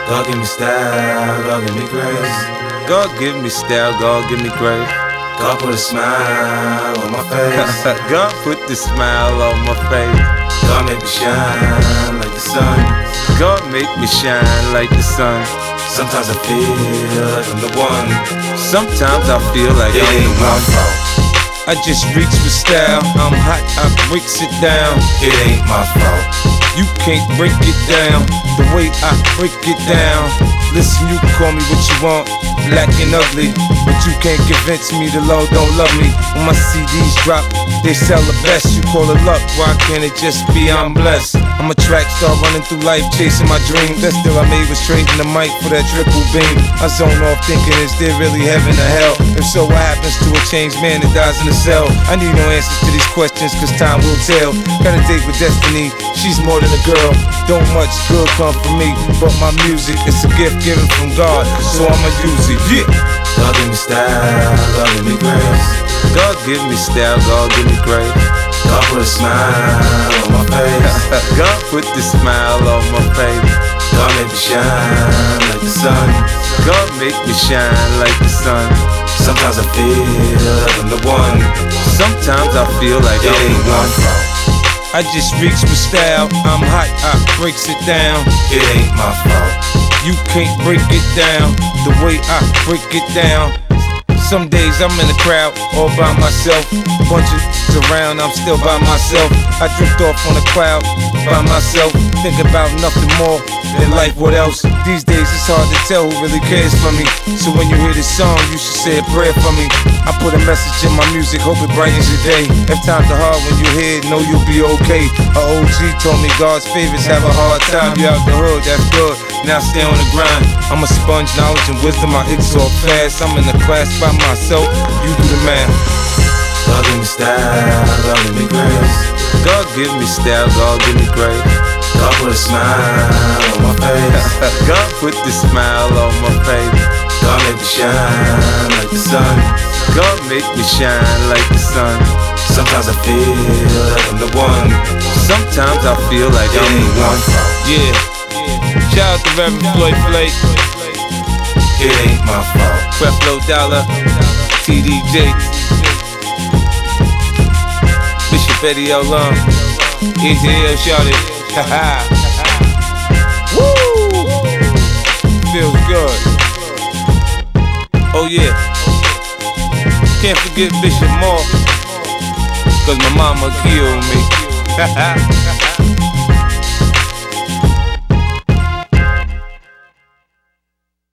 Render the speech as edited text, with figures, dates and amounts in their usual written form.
God give me style, God give me grace. God give me style, God give me grace. God put a smile on my face. God put the smile on my face. God make me shine like the sun. God make me shine like the sun. Sometimes I feel like I'm the one. Sometimes I feel like it I'm ain't the my one. fault. I just reach with style. I'm hot, I breaks it down. It ain't my fault. You can't break it down the way I break it down. Listen, you can call me what you want, black and ugly, but you can't convince me the Lord don't love me. When my CDs drop, they sell the best. You call it luck, why can't it just be I'm blessed? I'm a track star running through life chasing my dream. Best deal I made was trading the mic for that triple beam. I zone off thinking, is there really heaven or hell? If so, what happens to a changed man that dies in a cell? I need no answers to these questions, cause time will tell. Got a date with destiny, she's more than a girl. Don't much good come from me, but my music, it's a gift given from God, so I'ma use it, yeah. God give me style, God give me grace. God give me style, God give me grace. God put a smile on my face. God put the smile on my face. God make me shine like the sun. God make me shine like the sun. Sometimes I feel like I'm the one. Sometimes I feel like it I'm ain't the my one. fault. I just reach with style. I'm hot, I breaks it down. It ain't my fault. You can't break it down the way I break it down. Some days I'm in the crowd all by myself. Bunch of around, I'm still by myself. I drift off on a cloud by myself. Think about nothing more than life, what else? These days it's hard to tell who really cares for me. So when you hear this song, you should say a prayer for me. I put a message in my music, hope it brightens your day. If times are hard when you hear it, know you'll be okay. A OG told me God's favorites have a hard time. You out the hood, that's good. Now stay on the grind. I'm a sponge, knowledge and wisdom, I absorb fast. I'm in the class by myself, you do the math. God give me style, God give me grace. God give me style, God give me grace. God put a smile on my face. God put the smile on my face. God make me shine like the sun. God make me shine like the sun. Sometimes I feel like I'm the one. Sometimes I feel like it I'm ain't the my one. fault. Yeah. Shout out to Reverend Floyd Flake. It ain't my fault. Creflo Dollar, TDJ, Bishop Eddie L. Long, Easy L. Shawty. Woo! Feels good. Oh yeah. Can't forget Bishop Moore, cause my mama killed me.